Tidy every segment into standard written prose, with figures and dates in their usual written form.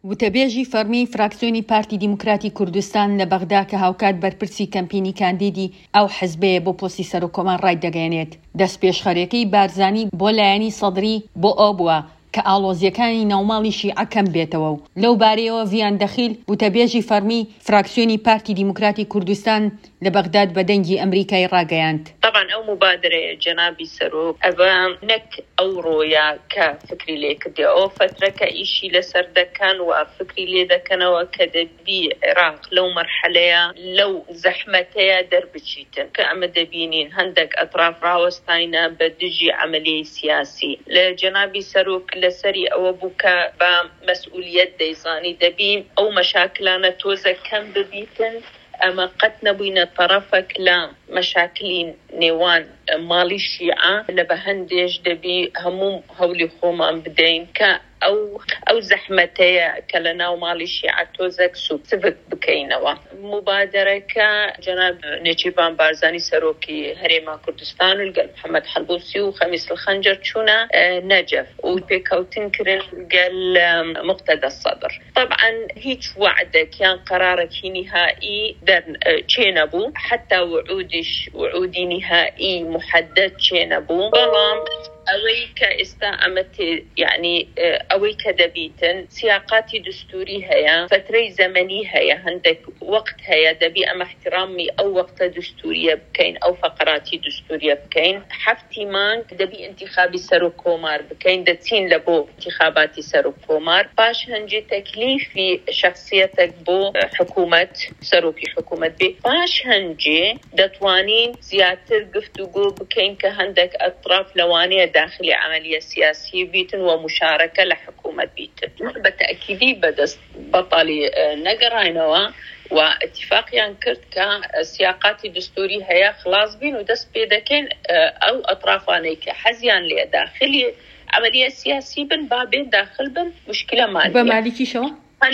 وتەبێژی فەرمی فراکسیۆنی پارتی دیموکراتی کوردستان لە بەغدا کە هاوکات بەرپرسی کەمپینی کاندیدی ئەو حزبەیە بۆ پۆستی سەرۆکۆمان ڕای دەگەێنێت. دەستپێشخەرەکەی بارزانی بۆ لایەنی سەدری بۆ ئەو بووە کە ئاڵۆزیەکانی ناوماڵی شیعە کەم بێتەوە و لەو بارەیەوە ڤیان دەخیل وتەبێژی فەرمی فراکسیۆنی پارتی دیموکراتی کوردستان لە بەغداد بە دەنگی ئەمریکای ڕاگەیاند. طبعا ئەو مبادرەیە جەنابی سەرۆک ئەوە نەک ئەو ڕۆیە کە فکری لێ کردی ئەو فترەکە ئیشی لەسەر دەکەن و فکری لێ دەکەنەوە کە دەبی عێراق لەو مەرحەلەیە لەو زەحمەتەیە دەربچیتن کە ئەمە دەبینین هەندێک ئەطراف ڕاوەستاینە بە دژی عەمەلیەی سیاسی. لە جەنابی سەرۆک لەسەری ئەوە بوو کە بە مەسئولیەت دەیزانی دەبین ئەو مەشاکلانە تۆزە کەم ببیتن. ئەمە قەت نەبووینە تەرەفێک لە مەشاکلی نێوان ماڵی شیعە لە بە هەندێش دەبی هەموو هەولی خۆمان بدەین کە ئەو زەحمەتەیە کە لە ناو ماڵی شیعە تۆزێک سوبک بکەینەوە. مبادرەکە جەناب نێچیربان بارزانی سەرۆکی هەرێما کوردستان و لەگەڵ محەممەد حەلبوسی و خەمیس الخەنجەر چوونە نەجەف و پێکەوتن کردن لەگەڵ مقتەدە سەدر. طبعا هیچ وعدێکیان قەرارێکی نهایی چێ نەبوو، حتا وعودی نهایی محدد چێ نەبوو، بەڵام ئەوەی کە ئێستا ئەمە یعنی ئەوەی کە دەبیتن سیاقاتی دستوری هەیە، فترەی زەمەنی هەیە، هەندێک وەقت هەیە، دەبی ئەمە احترامی ئەو وەقتە دستوریە بکەین، ئەو فەقراتی دستوریە بکەین. هەفتی مانگ دەبی انتخابی سەرۆک کۆمار بکەین، دەچین لە بۆ انتخاباتی سەرۆک کۆمار، پاش هەنجی تەکلیفی شخصیەتێک بۆ حکوومەت سەرۆکی حکوومەت بێ، پاش هەنجێ دەتوانین زیاتر گفتوگۆ بکەین کە هەندێک ئەطراف لەوانەیە داخلی عملیة سیاسی بیتن و مشارکه لحکومت بیتن. بتأکیدی بدست بطالی نگرانوا و اتفاقیان کرد که سیاقاتی دستوری هیا خلاص بین و دست پیدکن او اطرافانی که حزیان لی داخلی عملیة سیاسی بن بابین داخل بن مشکل مالیه. بمالکی شو؟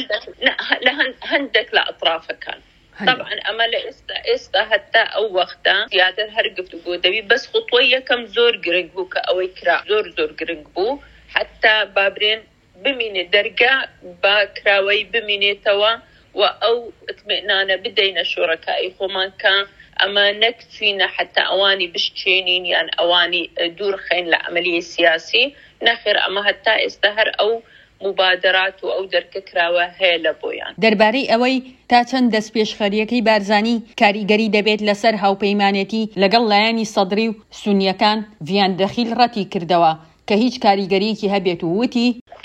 هندك لأطراف كان. طبعا أمل إستا حتى أو وقتا زيادة هرقفت قودبي بس خطوية كم زور قرنق بو كأوي كرا زور قرنق بو حتى بابرين بميني درقة باكراوي بميني توا وأو اطمئنانا بدينا شركائي خمان كان أما نكفينا حتى أواني بشتشينين يعني أواني دور خين لعملية سياسي نخير أما حتى استهر أو مبادرات و ئەو دەرکەکراوە هەیە لە بۆیان. دەربارەی ئەوەی تا چەند دەستپێشخەریەکەی بارزانی کاریگەری دەبێت لەسەر هاوپەیمانێتی لەگەڵ لایەنی سەدری و سونیەکان ڤیان دەخیل ڕەتی کردەوە کە هیچ کاریگەریەکی هەبێت و وتی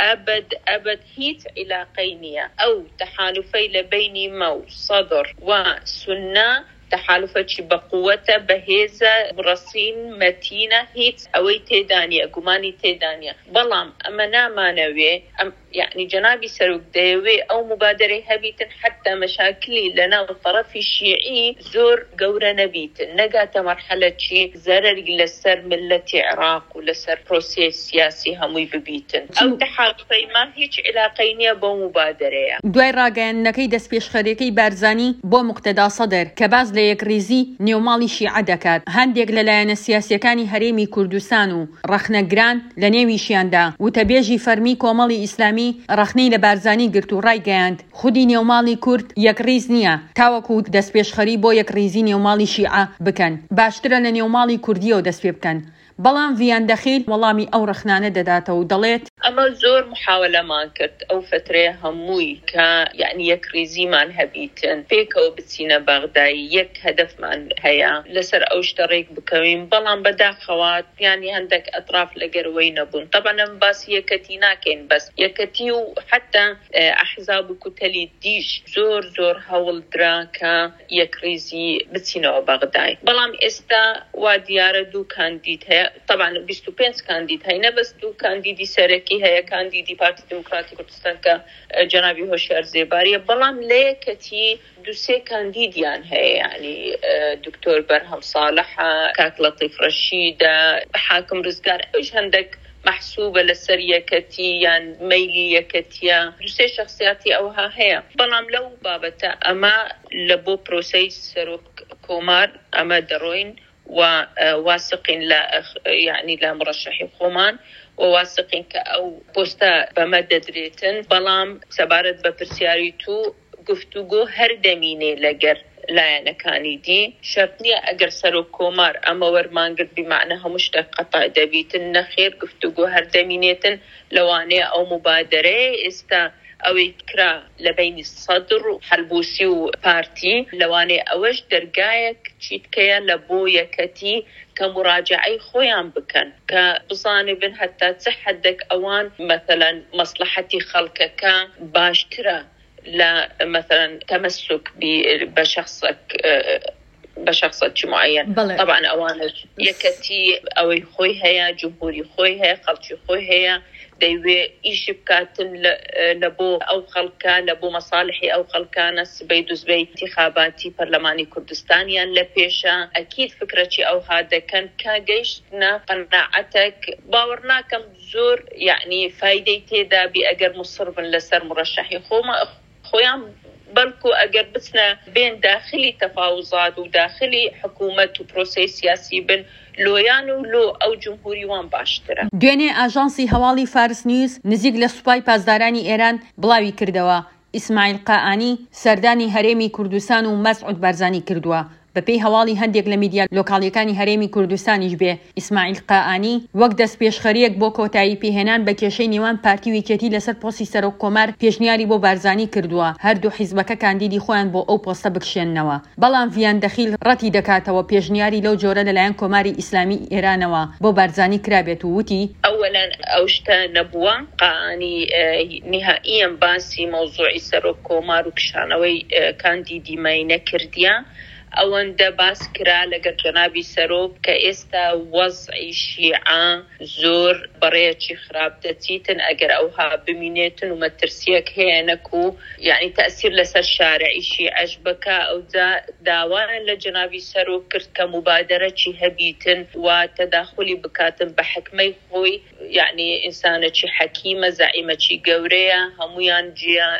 ئەبد هیچ عیلاقەی نییە ئەو تەحالوفەی لە بینی مەو سەدر و سونە تحالفەتی بەقووەتە بەهێزە ڕەسین مەتینە هیچ ئەوەی تێدانیە گومانی تێدانیە، بەڵام ئەمە نامانەوێ يعني جنابي سەرۆک دەیەوێ ئەو مبادرەی هەبیتن حتى مەشاکلی لەناو تەرەفی شیعی زۆر گەورە نەبیتن، نەگاتە مەرحەلەی زەرەری لەسەر ملەتی عێراق و لەسەر پرۆسەی سیاسی هەمووی ببیتن. ئەو تەحالفەیمان هیچ عیلاقەی نییە بۆ مبادرەیە. دوای ڕاگەیاندنەکەی دەستپێشخەریەکەی بارزانی بۆ مقتەدا سەدر کە باز لە یەکڕێزی نێوماڵی شیعە دەکات، هەندێک لەلایەنە سیاسیەکانی هەرێمی کوردستان و ڕەخنەگران لە نێویشیاندا وتەبێژی فەرمی کۆمەڵی ئیسلامی ڕەخنەی لە بارزانی گرت و ڕایگەیاند خودی نێوماڵی کورد یەکڕێز نییە تاوەکو دەستپێشخەری بۆ یەکڕێزی نێوماڵی شیعە بکەن، باشترە لە نێوماڵی کوردیەوە دەست پێ بکەن. بەڵام ڤیان دەخیل وەڵامی ئەو ڕەخنانە دەداتەوە و دەڵێت ئەمە زۆر محاولەمان کرد ئەو فترەیە هەمووی کە یعنی یەکڕێزیمان هەبیتن پێکەوە بچینە بەغدای یەک هەدەفمان هەیە لەسەر ئەو شتە ڕێک بکەوین، بەڵام بەداخەوات یعنی هەندێک ئەطراف لەگەرەوەی نەبوون. طبعا ئەم باسی یەکەتی ناکەین، بەس یەکەتی و حتا ئەحزاب و کوتەلی دیش زۆر هەوڵ درا کە یەکڕێزی بچینەوە بەغدای، بەڵام ئێستا وا دیارە دوو کاندید هەیە. طبعا 25 کاندید هەینە، بەس دوو کاندیدی سەرەکی هەیە، کاندیدی پارتی دموکراتی کوردستان کە جەنابی هۆشیار زێباریە، بەڵام لە یەکەتی دوسێ کاندیدیان هەیە، یعنی دکتۆر بەرهەم ساڵحە، کاک لەطیف ڕەشیدە، حاکم ڕزگار، ئەوش هەندێک محسوبة للسريكتي يعني ميلي يكتيا دوسي شخصياتي أوها هي بلام لو بابتا أما لبو بروسيس سروك كومار أما دروين وواثقين لا يعني لا مرشحي خۆمان وواثقين كأو بوستا بمدد ريتن بلام سبارت بپرسیاری تو گفتگو هر دمینه لگر لایەنەکانی دی شەرتنیە ئەگەر سەرۆک کۆمار ئەمە وەرمانگرت بمعنە هەموو شتێک قەتع دەبیتن نەخێر گفتوگۆ هەر دەمینێتن لەوانەیە ئەو مبادرەیە ئێستا ئەوەی کرا لە بینی سەدر و حەلبوسی و پارتی لەوانەیە ئەوەش دەرگایەک چیتکەیە لە بۆ یەکەتی کە مراجعەی خۆیان بکەن کە بزانێبن هەتا چه حەدێک ئەوان مەثەلاً مەسلحەتی خەڵکەکە باشترە لا مثلا تمسك بشخصك معين طبعا اوانج يكتي او خوي هيا جمهوري خوي هيا خلشي خوي هيا دايوي ايش بكاتن لبو او خلكا لبو مصالحي او خلكا سبيدوز بي انتخاباتي برلماني كردستانيان لبيشا اكيد فكرتي او هذا كان كاجيشنا قناعتك باورناكم زور يعني فايدتي دا باجر مصر من لسر مرشحي خويا بلكو أجر بسنا بين داخلي تفاوضات وداخلي حكومة وبروسيس سياسي بين لویان لو او جمهوری وان باشتره. دوێنێ ئاژانسی هەواڵی فارس نیوز نزیک لە سوپای پاسدارانی ئێران بڵاوی کردەوە ئیسماعیل قائانی سەردانی هەرێمی کوردستان و مەسعود بارزانی کردووە. بەپێی هەواڵی هەندێک لە میدیا لۆکاڵیەکانی هەرێمی کوردستانیش بێ ئیسماعیل قائانی وەک دەست پێشخەریەک بۆ کۆتایی پێهێنان بە کێشەی نێوان پارتی و یەکێتی لەسەر پۆستی سەرۆک کۆمار پێشنیاری بۆ بارزانی کردووە هەردوو حیزبەکە کاندیدی خۆیان بۆ ئەو پۆستە بکشێننەوە بەڵام ڤیان دەخیل ڕەتی دەکاتەوە پێشنیاری لەو جۆرە لەلایەن کۆماری ئیسلامی ئێرانەوە بۆ بارزانی کرابێت و وتی ئەوەلەن ئەو شتە نەبووە قائانی نهائیاً باسی مەوزوعی سەرۆک کۆمار و کشانەوەی کاندیدی مای نەکردیە ئەوەندە باس کرا لەگەر جەنابی سەرۆک کە ئێستا وەزعی شیعە زۆر بەڕێیەکی خراپ دەچیتن ئەگەر ئەوها بمینێتن و مەترسیەک هەیەنەک و یعنی تەئسیر لەسەر شارعی شیعەش بکە ئەوجا داوایان لە جەنابی سەرۆک کرد کە مبادرەکی هەبیتن و تەداخلی بکاتن بە حکمەی خۆی یعنی ئینسانێکی حەکیمە زەعیمەکی گەورەیە هەمویان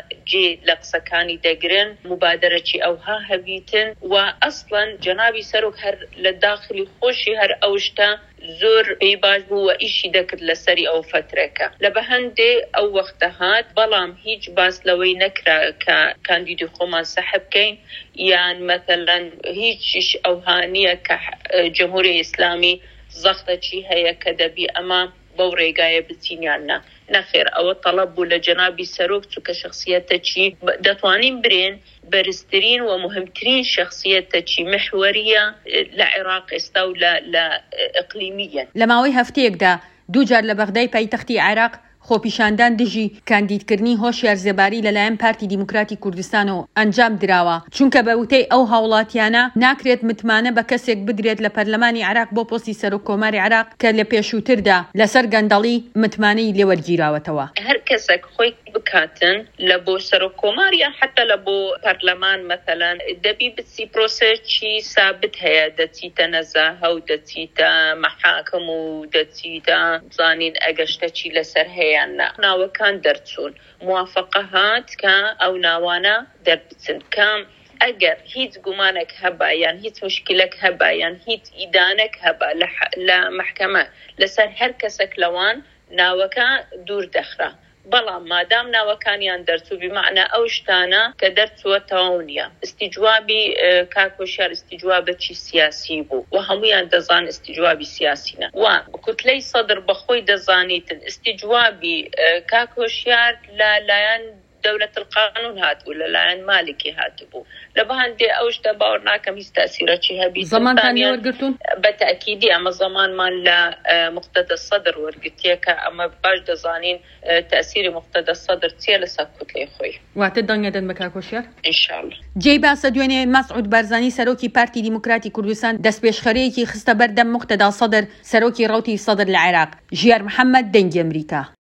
جێ لە قسەکانی دەگرن مبادرەکی ئەوها هەبیتن و اصلا جنابی سەرۆک هەر لە داخلی خۆشی هەر ئەوشتا زۆر پێی باش بوو و ئیشی دەکرد لەسەری ئەو فترەکە لە بەهەندێ ئەو وەختە هات بەڵام هیچ باس لەوەی نەکرا کە کاندیدی خۆمان سەحب بکەین یان مەثەلاً هیچیش ئەوهانیە کە جمهوری ئیسلامی زەختەکی هەیە کە دەبی ئەمە بەو ڕێگایە بچینیاننا نەخێر ئەوە تەڵەب بوو لە جەنابی سەرۆک چونکە شخصیەتەکی دەتوانین برێن بەرزترین و مهمترین شخصیەتەکی محوەریە لە عێراق ئێستا و لە ئەقلیمیە لە ماوەی هەفتەیەکدا دووجار لە بەغدای پایتەختی عێراق خۆپیشاندان دژی کاندیدکردنی هۆشیار زێباری لەلایەن پارتی دیموکراتی کوردستان و ئەنجام دراوە چونکە بە وتەی ئەو هاوڵاتیانە ناکرێت متمانە بە کەسێک بدرێت لە پەرلەمانی عێراق بۆ پۆستی سەرۆک کۆماری عێراق کە لە پێشووتردا لەسەر گەندەڵی متمانەی لێوەرگیراوەتەوە هەر کەسێک خۆی بکاتن لە بۆ سەرۆک کۆمار یان حتا لە بۆ پەرلەمان مەثەلاً دەبی بچی پرۆسێکی سابت هەیە دەچیتە نەزاهە و دەچیتە مەحاکم و دەچیتە زانین ئەگەشتەکی لەسەر هەیە ناوەکان دەرچوون موافقە هات کە ئەو ناوانە دەربچن کەم ئەگەر هیچ گومانێک هەبا یان هیچ مشکلێک هەبا یان هیچ ئیدانێک هەبا لە مەحکەمە لەسەر هەر کەسێک لەوان ناوەکە دوور دەخرا بەڵام مادام ناوەکانیان دەرچوو بمعنە ئەو شتانە کە دەرچووە تەواو نییە استیجوابی کاکۆشیار استیجوابەکی سیاسی بوو و هەمویان دەزان استیجوابی سیاسینە و کوتلەی سەدر بەخۆی دەزانیتن استیجوابی کاکۆشیار لەلایەن دولة القانون هاتبوو لەلایەن مالکی هاتبوو لە بەهەندێ ئەو شتە باوەڕ ناکەم هیچ تەئسیرەکی هەبی زەمانتان وەرگرتوون بەتەئکیدی ئەمە زەمانمان لە مقتەدە سەدر وەرگرتیە کە ئەمە باش دەزانین تەئسیری مقتەدە سەدر چییە لەسەر کوتلەی خۆی واتە دەنگە دەن بە کاکۆشیار ئینشاءڵڵا جێی باسە دوێنێ مەسعود بارزانی سەرۆکی پارتی دیموکراتی کوردستان دەستپێشخەرەیەکی خستە بەردەم مقتەدا سەدر سەرۆکی ڕەوتی سەدر لە عێراق ژیار محەممەد دەنگی ئەمریکا